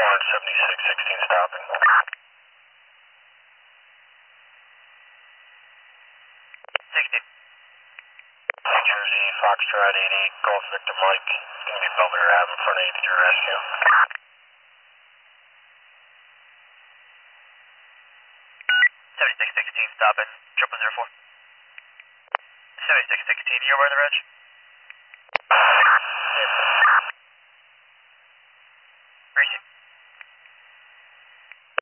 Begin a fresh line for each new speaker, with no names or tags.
Orange 7616 stopping. New Jersey, Foxtrot 88, Golf Victor Mike. It's going to be Belvedere Ave in front of you to your rescue.
7616, stop it. 0004. 7616, you aware of the reg?